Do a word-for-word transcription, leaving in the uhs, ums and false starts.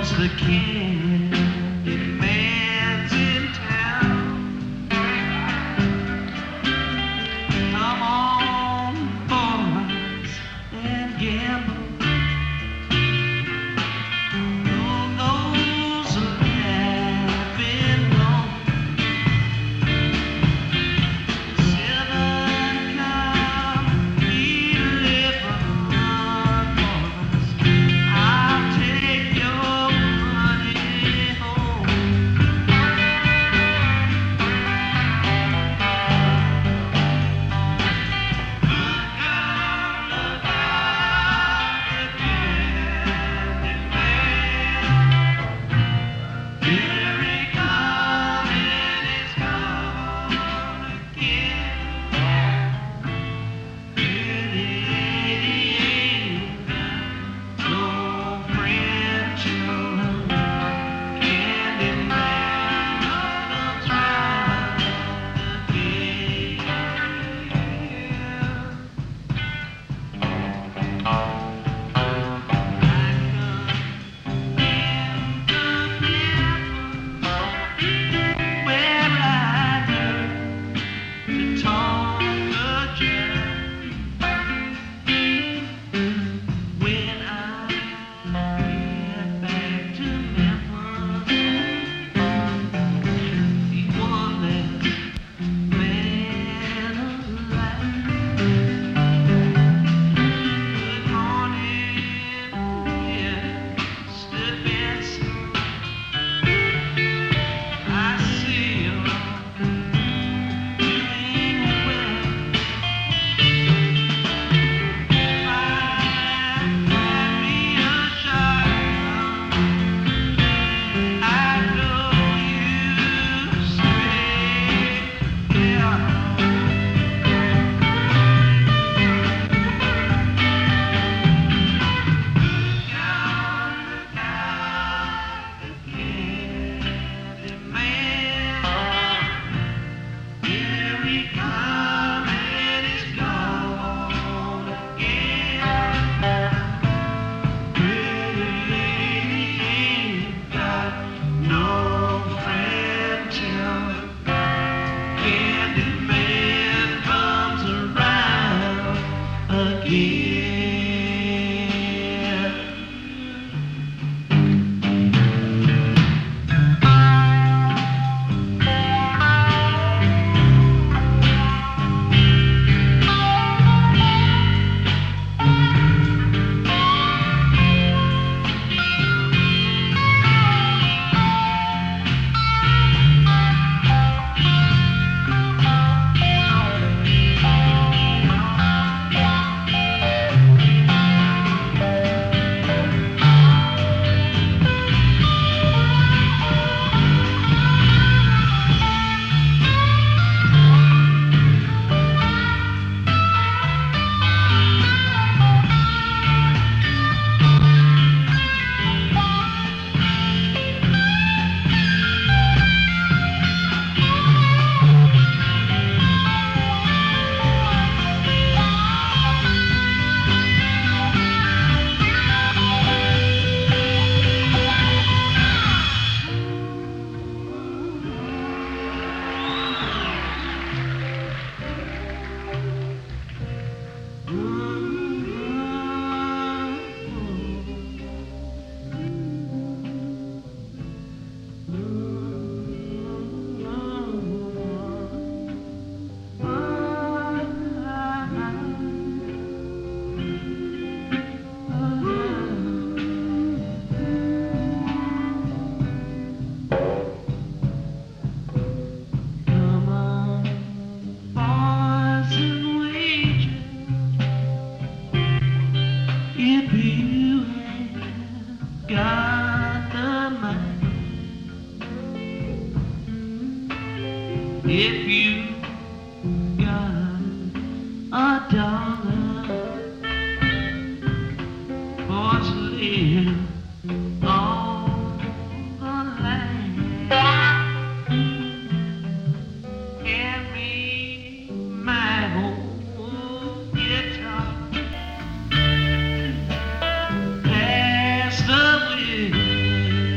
the candy man's in town. Come on, boys, and gamble. Who knows laughing long? Seven come eleven boys. I'll take your money home. Look out, look out, the candy man. Here he comes and he's gone again. Really ain't got no friend, children. Candy man comes round again. Where I learned to talk a jerk. When I get back to Memphis, the one last man alive. Good morning, Mister Benson. I see you're doing well. Find me a shotgun. I know you stay there. Look out, look out, the candy man. Here he comes and he's gone again. Really ain't got no friend till candy man comes around again. Come on, boys and wages. If you have got the money, if you got a dollar, boys live on the land. Hand me my old guitar. Pass the